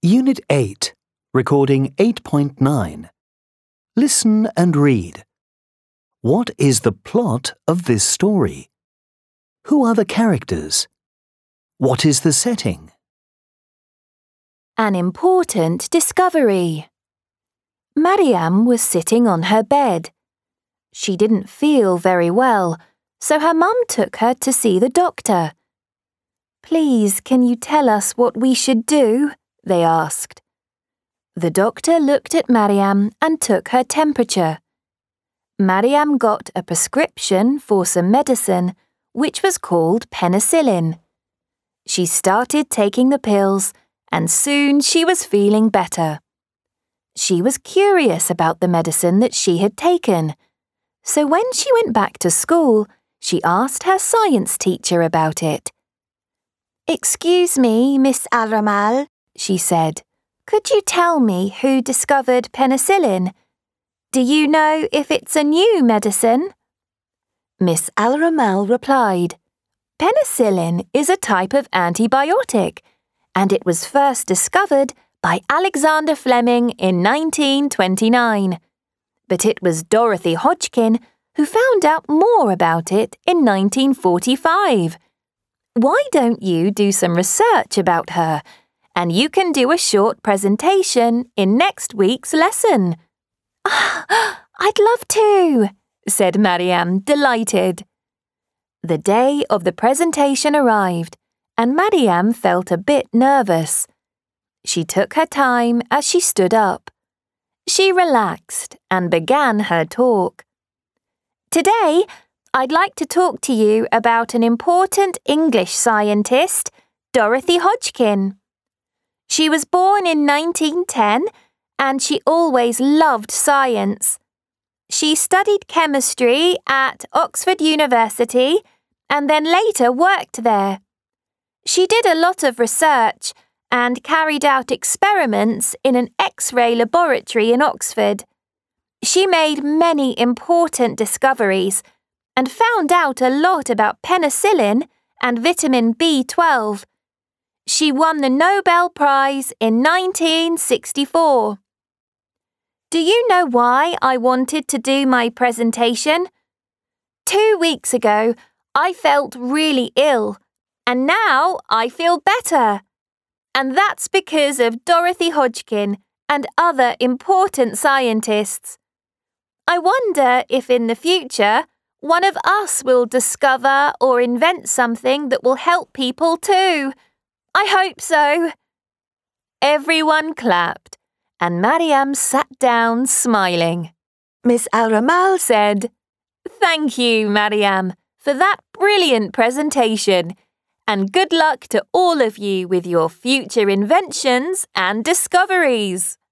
Unit 8, Recording 8.9. Listen and read. What is the plot of this story? Who are the characters? What is the setting? An important discovery. Mariam was sitting on her bed. She didn't feel very well, so her mum took her to see the doctor. "Please, can you tell us what we should do?" they asked. The doctor looked at Mariam and took her temperature. Mariam got a prescription for some medicine, which was called penicillin. She started taking the pills, and soon she was feeling better. She was curious about the medicine that she had taken, so when she went back to school, she asked her science teacher about it. "Excuse me, Miss Al-Ramal," she said. "Could you tell me who discovered penicillin? Do you know if it's a new medicine?" Miss Al-Ramal replied, "Penicillin is a type of antibiotic, and it was first discovered by Alexander Fleming in 1929. But it was Dorothy Hodgkin who found out more about it in 1945. Why don't you do some research about her, and you can do a short presentation in next week's lesson?" "I'd love to," said Mariam, delighted. The day of the presentation arrived, and Mariam felt a bit nervous. She took her time as she stood up. She relaxed and began her talk. "Today, I'd like to talk to you about an important English scientist, Dorothy Hodgkin. She was born in 1910, and she always loved science. She studied chemistry at Oxford University and then later worked there. She did a lot of research and carried out experiments in an X-ray laboratory in Oxford. She made many important discoveries and found out a lot about penicillin and vitamin B12. She won the Nobel Prize in 1964. Do you know why I wanted to do my presentation? 2 weeks ago, I felt really ill, and now I feel better. And that's because of Dorothy Hodgkin and other important scientists. I wonder if in the future, one of us will discover or invent something that will help people too. I hope so." Everyone clapped, and Mariam sat down smiling. Miss Al-Ramal said, "Thank you, Mariam, for that brilliant presentation, and good luck to all of you with your future inventions and discoveries."